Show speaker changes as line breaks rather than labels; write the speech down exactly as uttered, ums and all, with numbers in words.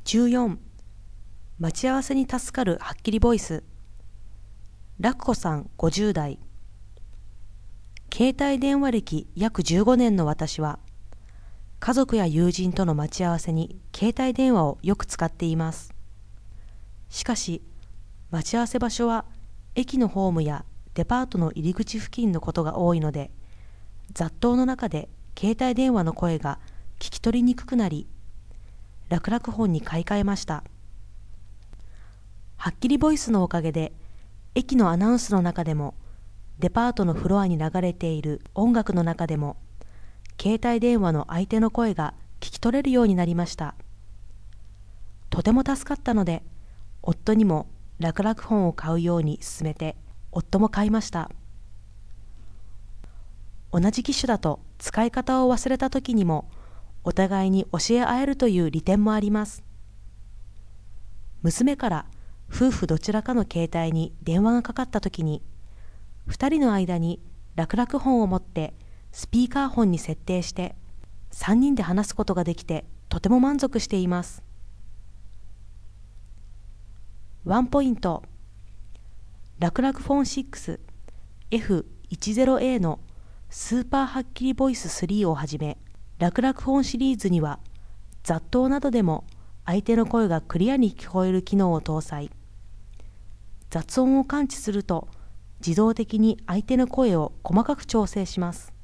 じゅうよん、待ち合わせに助かるはっきりボイス。楽子さんごじゅう代。携帯電話歴約じゅうごねんの私は、家族や友人との待ち合わせに携帯電話をよく使っています。しかし、待ち合わせ場所は駅のホームやデパートの入り口付近のことが多いので、雑踏の中で携帯電話の声が聞き取りにくくなり、楽々本に買い替えました。はっきりボイスのおかげで、駅のアナウンスの中でも、デパートのフロアに流れている音楽の中でも、携帯電話の相手の声が聞き取れるようになりました。とても助かったので、夫にも楽々本を買うように勧めて、夫も買いました。同じ機種だと使い方を忘れた時にも、お互いに教え合えるという利点もあります。娘から夫婦どちらかの携帯に電話がかかった時に、二人の間に楽々本を持ってスピーカーフォンに設定して、三人で話すことができてとても満足しています。ワンポイント。楽々フォン シックスエフじゅう エー のスーパーはっきりボイススリーをはじめ、楽々フォンシリーズには雑踏などでも相手の声がクリアに聞こえる機能を搭載。雑音を感知すると自動的に相手の声を細かく調整します。